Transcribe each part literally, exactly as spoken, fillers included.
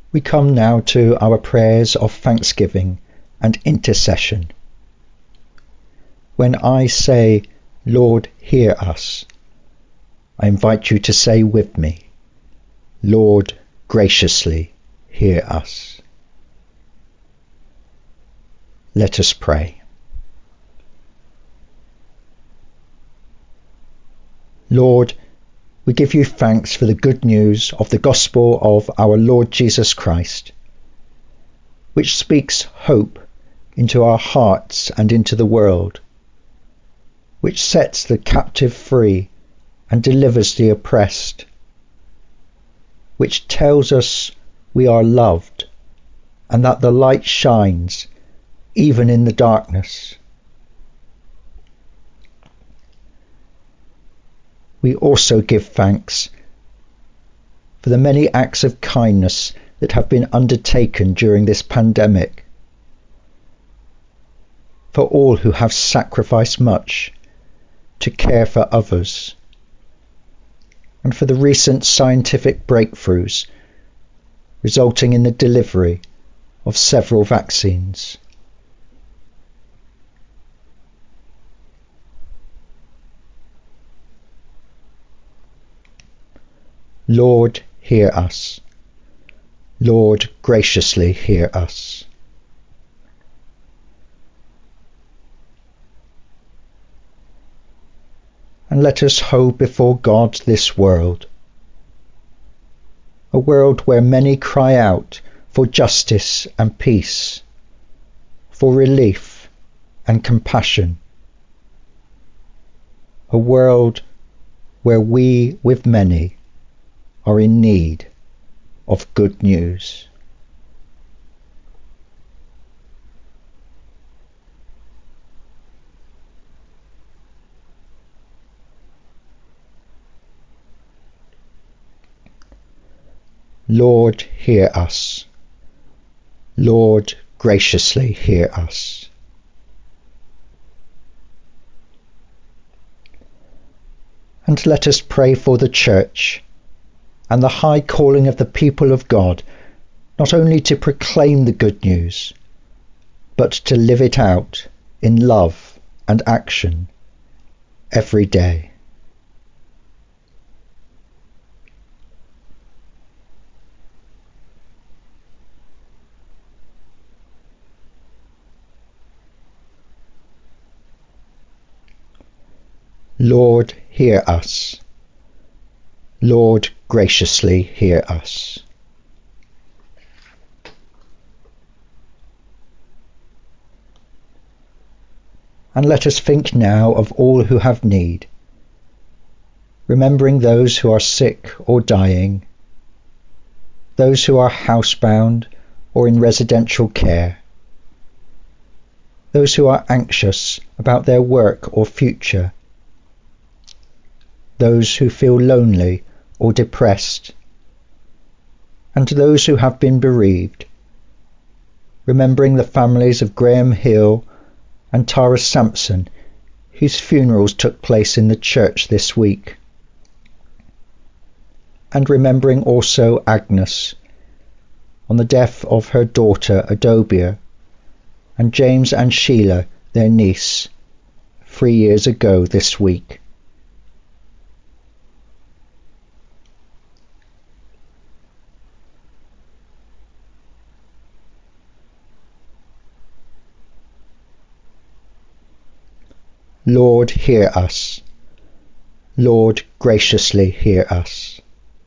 We come now to our prayers of thanksgiving and intercession. When I say, Lord, hear us, I invite you to say with me, Lord, graciously hear us. Let us pray. Lord, we give you thanks for the good news of the gospel of our Lord Jesus Christ, which speaks hope into our hearts and into the world, which sets the captive free and delivers the oppressed, which tells us we are loved and that the light shines even in the darkness. We also give thanks for the many acts of kindness that have been undertaken during this pandemic, for all who have sacrificed much to care for others, and for the recent scientific breakthroughs resulting in the delivery of several vaccines. Lord, hear us. Lord, graciously hear us. And let us hold before God this world, a world where many cry out for justice and peace, for relief and compassion, a world where we, with many, are in need of good news. Lord, hear us. Lord, graciously hear us. And let us pray for the Church and the high calling of the people of God, not only to proclaim the good news, but to live it out in love and action every day. Lord, hear us. Lord, graciously hear us. And let us think now of all who have need, remembering those who are sick or dying, those who are housebound or in residential care, those who are anxious about their work or future, those who feel lonely or depressed, and to those who have been bereaved, remembering the families of Graham Hill and Tara Sampson, whose funerals took place in the church this week, and remembering also Agnes on the death of her daughter Adobia, and James and Sheila, their niece, three years ago this week. Lord, hear us. Lord, graciously hear us.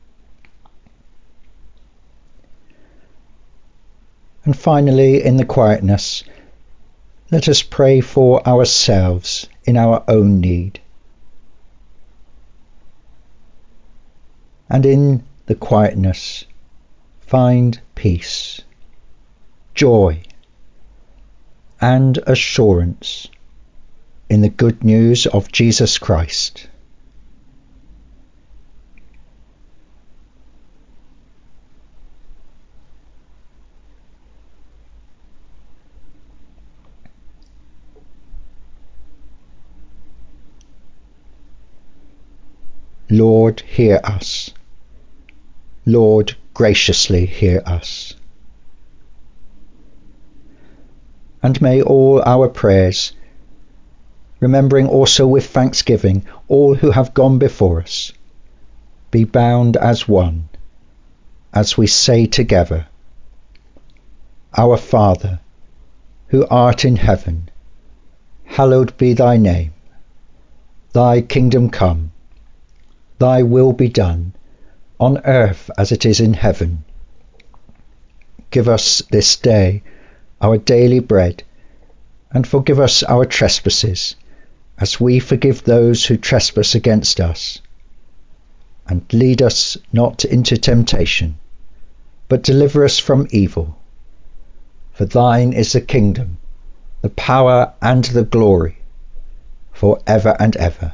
And finally, in the quietness, let us pray for ourselves in our own need. And in the quietness, find peace, joy, and assurance in the good news of Jesus Christ. Lord, hear us. Lord, graciously hear us. And may all our prayers, remembering also with thanksgiving all who have gone before us, be bound as one, as we say together, Our Father, who art in heaven, hallowed be thy name. Thy kingdom come, thy will be done, on earth as it is in heaven. Give us this day our daily bread, and forgive us our trespasses, as we forgive those who trespass against us. And lead us not into temptation, but deliver us from evil. For thine is the kingdom, the power, and the glory, for ever and ever.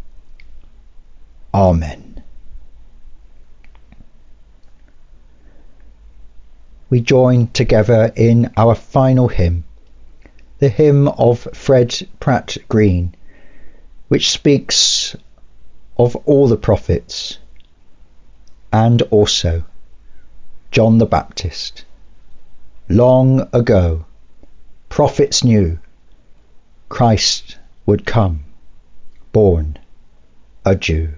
Amen. We join together in our final hymn, the hymn of Fred Pratt Green, which speaks of all the prophets and also John the Baptist. Long ago, prophets knew Christ would come, born a Jew.